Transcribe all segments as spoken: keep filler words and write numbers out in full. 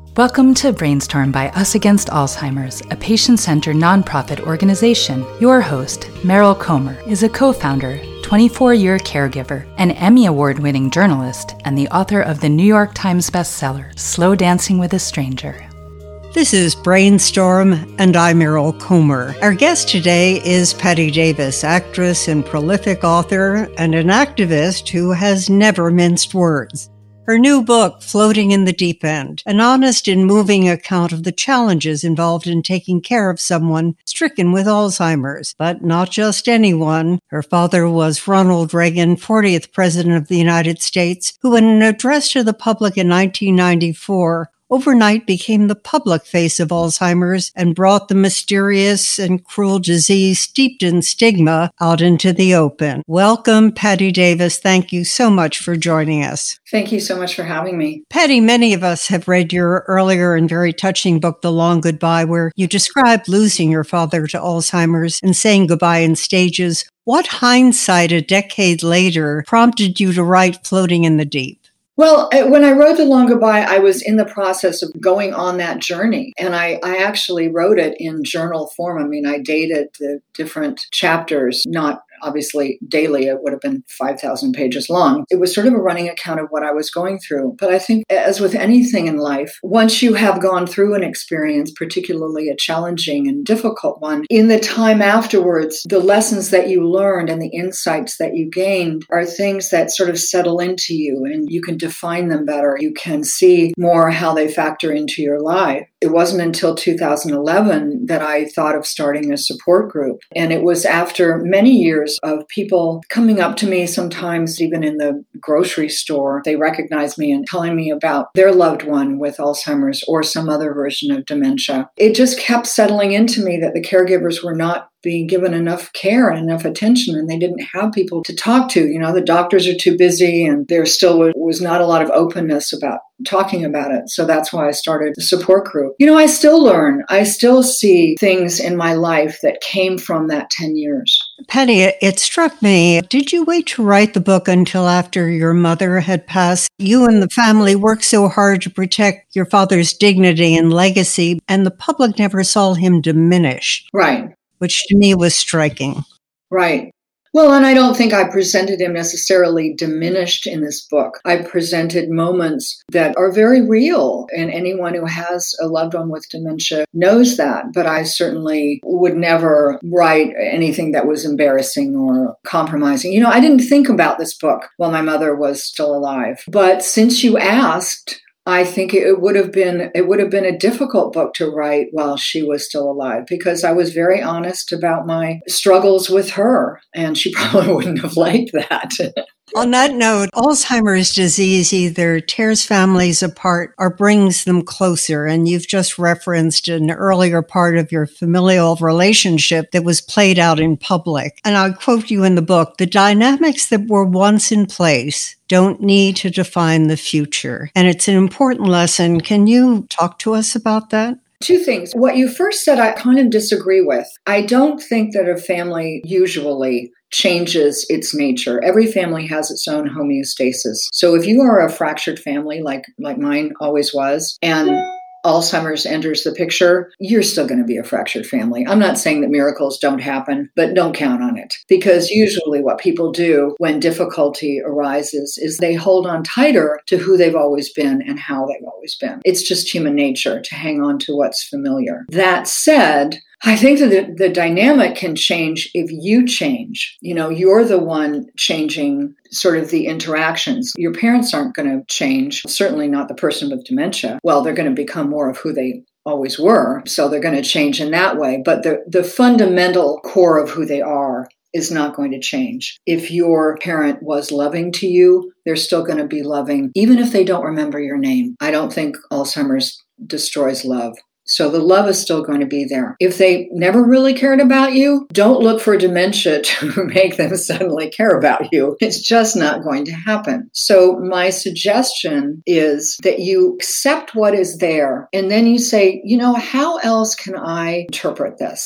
Welcome to Brainstorm by Us Against Alzheimer's, a patient-centered nonprofit organization. Your host, Meryl Comer, is a co-founder, twenty-four-year caregiver, an Emmy Award-winning journalist, and the author of the New York Times bestseller, Slow Dancing with a Stranger. This is Brainstorm, and I'm Meryl Comer. Our guest today is Patti Davis, actress and prolific author, and an activist who has never minced words. Her new book, Floating in the Deep End, an honest and moving account of the challenges involved in taking care of someone stricken with Alzheimer's. But not just anyone. Her father was Ronald Reagan, fortieth President of the United States, who in an address to the public in nineteen ninety-four, overnight became the public face of Alzheimer's and brought the mysterious and cruel disease steeped in stigma out into the open. Welcome, Patti Davis. Thank you so much for joining us. Thank you so much for having me. Patti, many of us have read your earlier and very touching book, The Long Goodbye, where you described losing your father to Alzheimer's and saying goodbye in stages. What hindsight a decade later prompted you to write Floating in the Deep? Well, when I wrote The Long Goodbye, I was in the process of going on that journey. And I, I actually wrote it in journal form. I mean, I dated the different chapters, not obviously daily. It would have been five thousand pages long. It was sort of a running account of what I was going through. But I think, as with anything in life, once you have gone through an experience, particularly a challenging and difficult one, in the time afterwards, the lessons that you learned and the insights that you gained are things that sort of settle into you, and you can define them better. You can see more how they factor into your life. It wasn't until two thousand eleven that I thought of starting a support group. And it was after many years of people coming up to me, sometimes even in the grocery store. They recognized me and telling me about their loved one with Alzheimer's or some other version of dementia. It just kept settling into me that the caregivers were not being given enough care and enough attention, and they didn't have people to talk to. You know, the doctors are too busy, and there still was not a lot of openness about talking about it. So that's why I started the support group. You know, I still learn. I still see things in my life that came from that ten years. Patti, it struck me, did you wait to write the book until after your mother had passed? You and the family worked so hard to protect your father's dignity and legacy, and the public never saw him diminished. Right. Which to me was striking. Right. Well, and I don't think I presented him necessarily diminished in this book. I presented moments that are very real, and anyone who has a loved one with dementia knows that. But I certainly would never write anything that was embarrassing or compromising. You know, I didn't think about this book while my mother was still alive. But since you asked, I think it would have been it would have been a difficult book to write while she was still alive, because I was very honest about my struggles with her, and she probably wouldn't have liked that. On that note, Alzheimer's disease either tears families apart or brings them closer. And you've just referenced an earlier part of your familial relationship that was played out in public. And I'll quote you in the book, "The dynamics that were once in place don't need to define the future." And it's an important lesson. Can you talk to us about that? Two things. What you first said, I kind of disagree with. I don't think that a family usually changes its nature. Every family has its own homeostasis. So if you are a fractured family, like like mine always was, and Alzheimer's enters the picture, you're still going to be a fractured family. I'm not saying that miracles don't happen, but don't count on it. Because usually what people do when difficulty arises is they hold on tighter to who they've always been and how they've always been. It's just human nature to hang on to what's familiar. That said, I think that the, the dynamic can change if you change. You know, you're the one changing sort of the interactions. Your parents aren't going to change, certainly not the person with dementia. Well, they're going to become more of who they always were, so they're going to change in that way. But the, the fundamental core of who they are is not going to change. If your parent was loving to you, they're still going to be loving, even if they don't remember your name. I don't think Alzheimer's destroys love. So the love is still going to be there. If they never really cared about you, don't look for dementia to make them suddenly care about you. It's just not going to happen. So my suggestion is that you accept what is there, and then you say, you know, how else can I interpret this?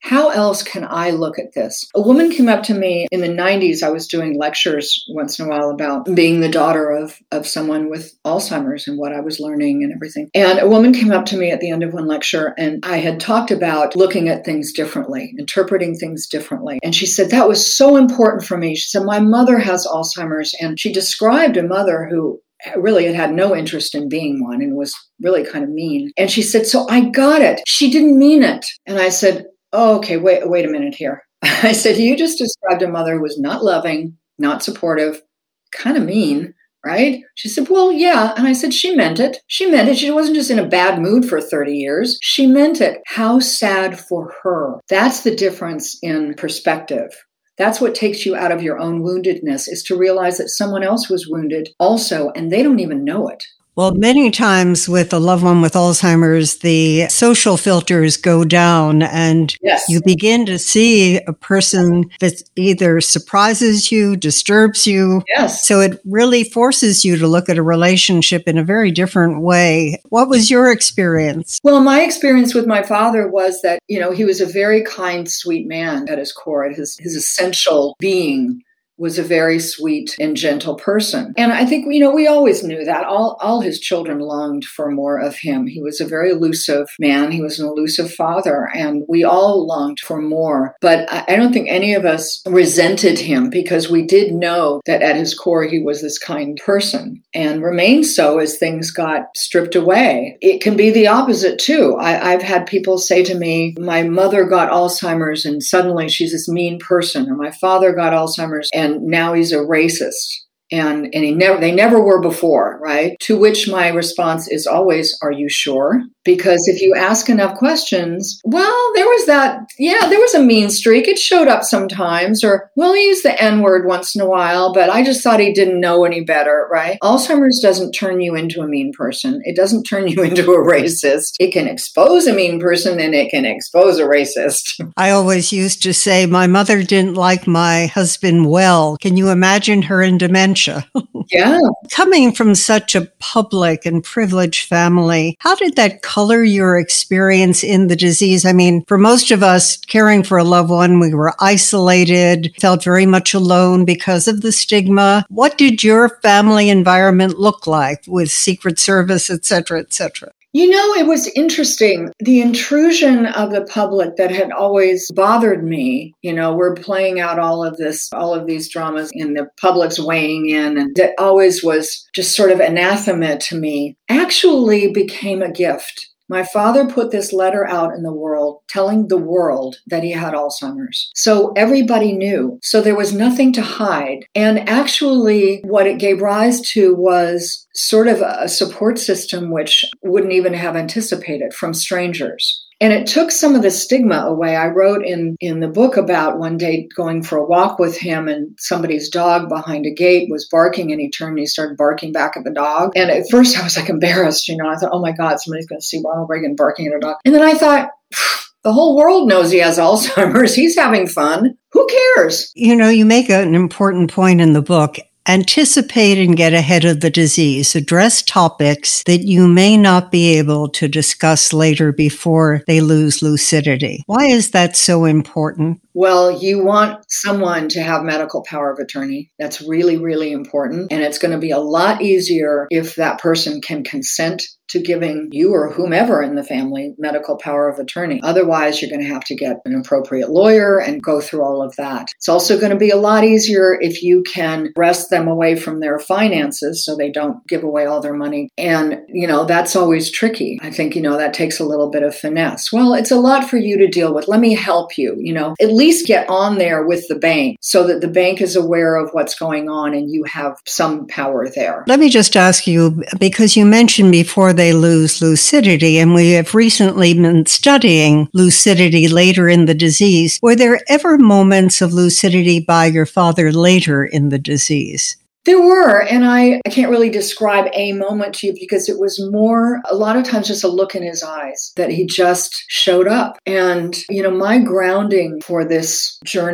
how else can I look at this? A woman came up to me in the nineties. I was doing lectures once in a while about being the daughter of, of someone with Alzheimer's and what I was learning and everything. And a woman came up to me at the end of one lecture, and I had talked about looking at things differently, interpreting things differently. And she said, that was so important for me. She said, my mother has Alzheimer's, and she described a mother who really had had no interest in being one and was really kind of mean. And she said, so I got it. She didn't mean it. And I said, oh, okay, wait, wait a minute here. I said, you just described a mother who was not loving, not supportive, kind of mean, right? She said, well, yeah. And I said, she meant it. She meant it. She wasn't just in a bad mood for thirty years. She meant it. How sad for her. That's the difference in perspective. That's what takes you out of your own woundedness, is to realize that someone else was wounded also, and they don't even know it. Well, many times with a loved one with Alzheimer's, the social filters go down and yes. you begin to see a person that either surprises you, disturbs you. Yes. So it really forces you to look at a relationship in a very different way. What was your experience? Well, my experience with my father was that, you know, he was a very kind, sweet man at his core, at his, his essential being. Was a very sweet and gentle person. And I think, you know, we always knew that. All, all his children longed for more of him. He was a very elusive man. He was an elusive father, and we all longed for more. But I, I don't think any of us resented him, because we did know that at his core, he was this kind person and remained so as things got stripped away. It can be the opposite too. I, I've had people say to me, my mother got Alzheimer's and suddenly she's this mean person, or my father got Alzheimer's and And now he's a racist. And and he never they never were before, right? To which my response is always, are you sure? Because if you ask enough questions, well, there was that, yeah, there was a mean streak. It showed up sometimes. Or, well, he used the N-word once in a while, but I just thought he didn't know any better, right? Alzheimer's doesn't turn you into a mean person. It doesn't turn you into a racist. It can expose a mean person and it can expose a racist. I always used to say, my mother didn't like my husband well. Can you imagine her in dementia? Yeah. Coming from such a public and privileged family, how did that color your experience in the disease? I mean, for most of us, caring for a loved one, we were isolated, felt very much alone because of the stigma. What did your family environment look like with Secret Service, et cetera, et cetera? You know, it was interesting. The intrusion of the public that had always bothered me, you know, we're playing out all of this, all of these dramas, and the public's weighing in, and that always was just sort of anathema to me, actually became a gift. My father put this letter out in the world, telling the world that he had Alzheimer's. So everybody knew. So there was nothing to hide. And actually, what it gave rise to was sort of a support system which wouldn't even have anticipated from strangers. And it took some of the stigma away. I wrote in, in the book about one day going for a walk with him, and somebody's dog behind a gate was barking, and he turned and he started barking back at the dog. And at first I was like embarrassed, you know, I thought, oh my God, somebody's going to see Ronald Reagan barking at a dog. And then I thought, the whole world knows he has Alzheimer's. He's having fun. Who cares? You know, you make an important point in the book. Anticipate and get ahead of the disease. Address topics that you may not be able to discuss later before they lose lucidity. Why is that so important? Well, you want someone to have medical power of attorney. That's really, really important. And it's going to be a lot easier if that person can consent to giving you or whomever in the family medical power of attorney. Otherwise, you're going to have to get an appropriate lawyer and go through all of that. It's also going to be a lot easier if you can wrest them away from their finances so they don't give away all their money. And, you know, that's always tricky. I think, you know, that takes a little bit of finesse. Well, it's a lot for you to deal with. Let me help you, you know, at least get on there with the bank so that the bank is aware of what's going on and you have some power there. Let me just ask you, because you mentioned before they lose lucidity, and we have recently been studying lucidity later in the disease. Were there ever moments of lucidity by your father later in the disease? There were, and I, I can't really describe a moment to you because it was more, a lot of times just a look in his eyes that he just showed up. And, you know, my grounding for this journey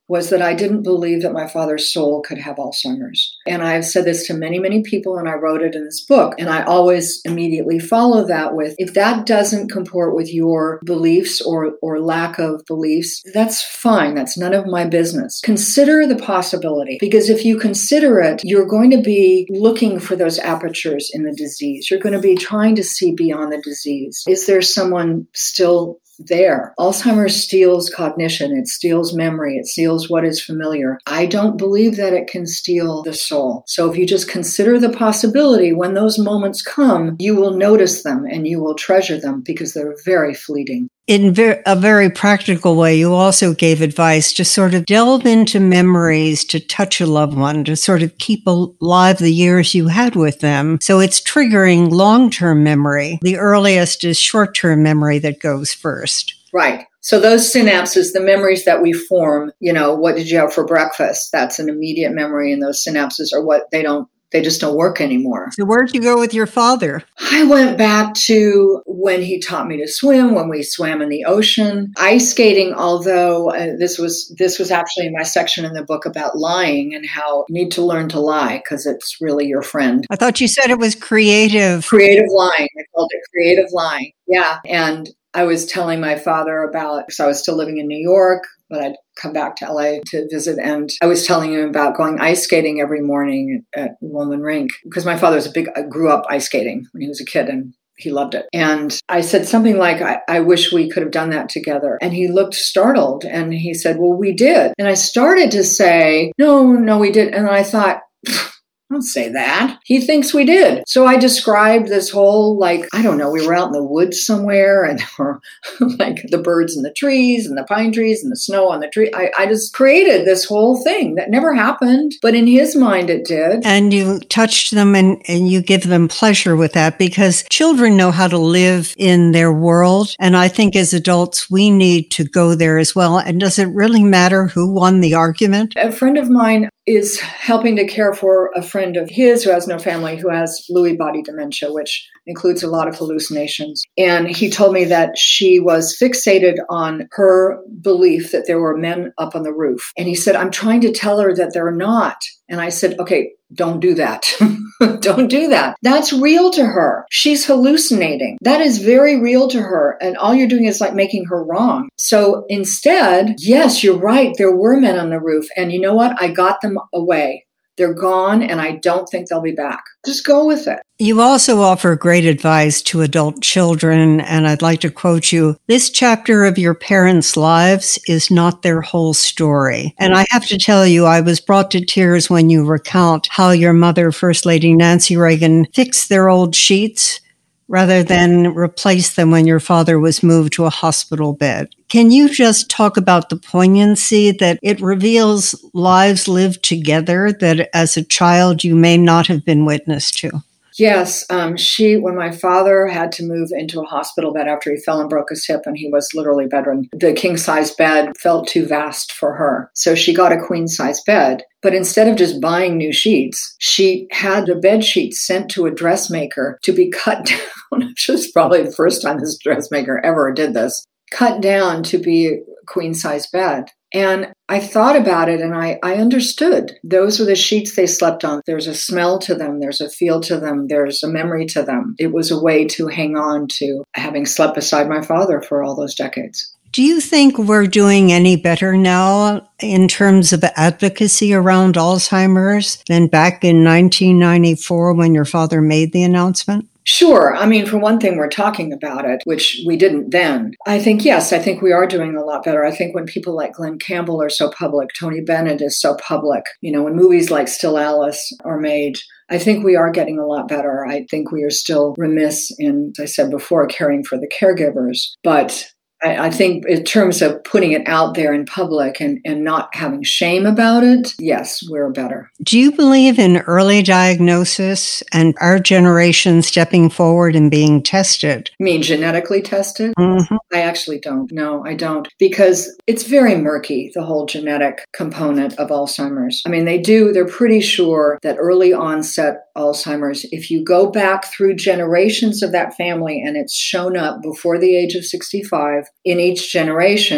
was that I didn't believe that my father's soul could have Alzheimer's. And I've said this to many, many people, and I wrote it in this book. And I always immediately follow that with, if that doesn't comport with your beliefs or, or lack of beliefs, that's fine. That's none of my business. Consider the possibility, because if you consider it, you're going to be looking for those apertures in the disease. You're going to be trying to see beyond the disease. Is there someone still there? Alzheimer's steals cognition. It steals memory. It steals what is familiar. I don't believe that it can steal the soul. So if you just consider the possibility, when those moments come, you will notice them and you will treasure them because they're very fleeting. In ver- a very practical way, you also gave advice to sort of delve into memories, to touch a loved one, to sort of keep alive the years you had with them. So it's triggering long-term memory. The earliest is short-term memory that goes first. Right. So those synapses, the memories that we form, you know, what did you have for breakfast? That's an immediate memory, and those synapses are what they don't They just don't work anymore. So where'd you go with your father? I went back to when he taught me to swim, when we swam in the ocean. Ice skating, although uh, this was this was actually my section in the book about lying and how you need to learn to lie because it's really your friend. I thought you said it was creative. Creative lying. I called it creative lying. Yeah. And I was telling my father about, because I was still living in New York, but I'd come back to L A to visit. And I was telling him about going ice skating every morning at Woolman Rink, because my father was a big, grew up ice skating when he was a kid, and he loved it. And I said something like, I, I wish we could have done that together. And he looked startled and he said, well, we did. And I started to say, no, no, we didn't. And I thought, don't say that. He thinks we did. So I described this whole, like, I don't know, we were out in the woods somewhere and there were like the birds in the trees and the pine trees and the snow on the tree. I, I just created this whole thing that never happened, but in his mind it did. And you touched them and, and you give them pleasure with that, because children know how to live in their world. And I think as adults, we need to go there as well. And does it really matter who won the argument? A friend of mine is helping to care for a friend of his who has no family, who has Lewy body dementia, which includes a lot of hallucinations. And he told me that she was fixated on her belief that there were men up on the roof. And he said, I'm trying to tell her that they're not. And I said, okay, don't do that. Don't do that. That's real to her. She's hallucinating. That is very real to her. And all you're doing is like making her wrong. So instead, yes, you're right. There were men on the roof. And you know what? I got them away. They're gone, and I don't think they'll be back. Just go with it. You also offer great advice to adult children, and I'd like to quote you. This chapter of your parents' lives is not their whole story. And I have to tell you, I was brought to tears when you recount how your mother, First Lady Nancy Reagan, fixed their old sheets rather than replace them when your father was moved to a hospital bed. Can you just talk about the poignancy that it reveals lives lived together that as a child you may not have been witness to? Yes, um, she, when my father had to move into a hospital bed after he fell and broke his hip and he was literally bedridden, the king-size bed felt too vast for her. So she got a queen-size bed. But instead of just buying new sheets, she had the bed sheets sent to a dressmaker to be cut down, which was probably the first time this dressmaker ever did this, cut down to be a queen-size bed. And I thought about it and I, I understood. Those were the sheets they slept on. There's a smell to them. There's a feel to them. There's a memory to them. It was a way to hang on to having slept beside my father for all those decades. Do you think we're doing any better now in terms of advocacy around Alzheimer's than back in nineteen ninety-four when your father made the announcement? Sure. I mean, for one thing, we're talking about it, which we didn't then. I think, yes, I think we are doing a lot better. I think when people like Glenn Campbell are so public, Tony Bennett is so public, you know, when movies like Still Alice are made, I think we are getting a lot better. I think we are still remiss in, as I said before, caring for the caregivers. But I, I think in terms of putting it out there in public and, and not having shame about it, yes, we're better. Do you believe in early diagnosis and our generation stepping forward and being tested? You mean genetically tested? Mm-hmm. I actually don't. No, I don't. Because it's very murky, the whole genetic component of Alzheimer's. I mean, they do, they're pretty sure that early onset Alzheimer's, if you go back through generations of that family and it's shown up before the age of sixty-five, in each generation,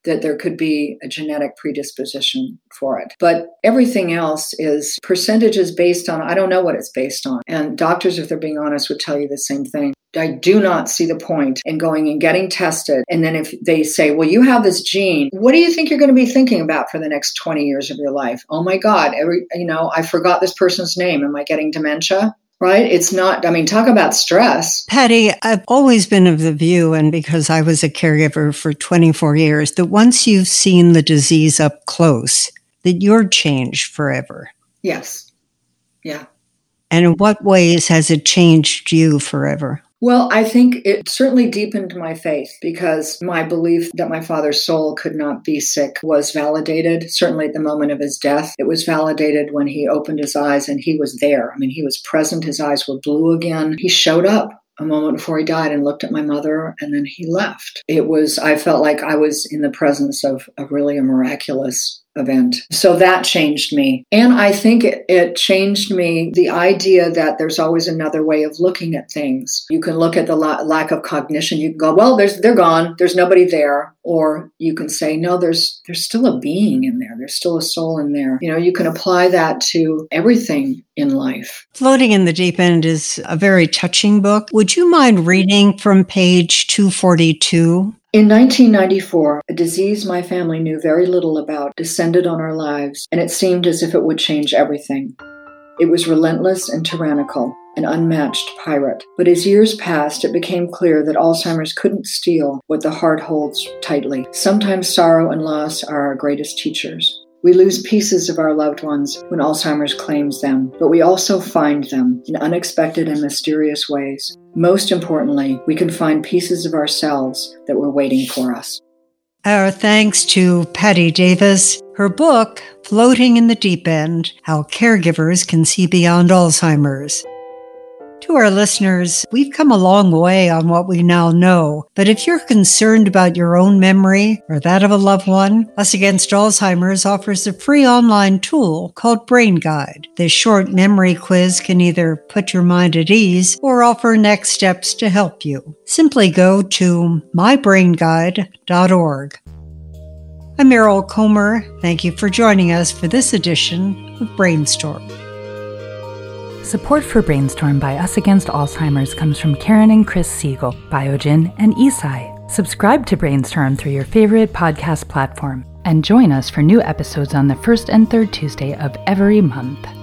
that there could be a genetic predisposition for it. But everything else is percentages based on, I don't know what it's based on. And doctors, if they're being honest, would tell you the same thing. I do not see the point in going and getting tested. And then if they say, well, you have this gene, what do you think you're going to be thinking about for the next twenty years of your life? Oh my God, every, you know, I forgot this person's name. Am I getting dementia? Right? It's not, I mean, talk about stress. Patty, I've always been of the view, and because I was a caregiver for twenty-four years, that once you've seen the disease up close, that you're changed forever. Yes. Yeah. And in what ways has it changed you forever? Well, I think it certainly deepened my faith because my belief that my father's soul could not be sick was validated. Certainly at the moment of his death, it was validated when he opened his eyes and he was there. I mean, he was present. His eyes were blue again. He showed up a moment before he died and looked at my mother, and then he left. It was, I felt like I was in the presence of, of really a miraculous event. So that changed me. And I think it, it changed me, the idea that there's always another way of looking at things. You can look at the la- lack of cognition. You can go, well, there's they're gone. There's nobody there. Or you can say, no, there's there's still a being in there. There's still a soul in there. You know, you can apply that to everything in life. Floating in the Deep End is a very touching book. Would you mind reading from page two forty-two? In nineteen ninety-four, a disease my family knew very little about descended on our lives, and it seemed as if it would change everything. It was relentless and tyrannical, an unmatched pirate. But as years passed, it became clear that Alzheimer's couldn't steal what the heart holds tightly. Sometimes sorrow and loss are our greatest teachers. We lose pieces of our loved ones when Alzheimer's claims them, but we also find them in unexpected and mysterious ways. Most importantly, we can find pieces of ourselves that were waiting for us. Our thanks to Patty Davis. Her book, Floating in the Deep End, How Caregivers Can See Beyond Alzheimer's. To our listeners, we've come a long way on what we now know, but if you're concerned about your own memory or that of a loved one, Us Against Alzheimer's offers a free online tool called Brain Guide. This short memory quiz can either put your mind at ease or offer next steps to help you. Simply go to my brain guide dot org. I'm Meryl Comer. Thank you for joining us for this edition of Brainstorm. Support for Brainstorm by Us Against Alzheimer's comes from Karen and Chris Siegel, Biogen, and Eisai. Subscribe to Brainstorm through your favorite podcast platform and join us for new episodes on the first and third Tuesday of every month.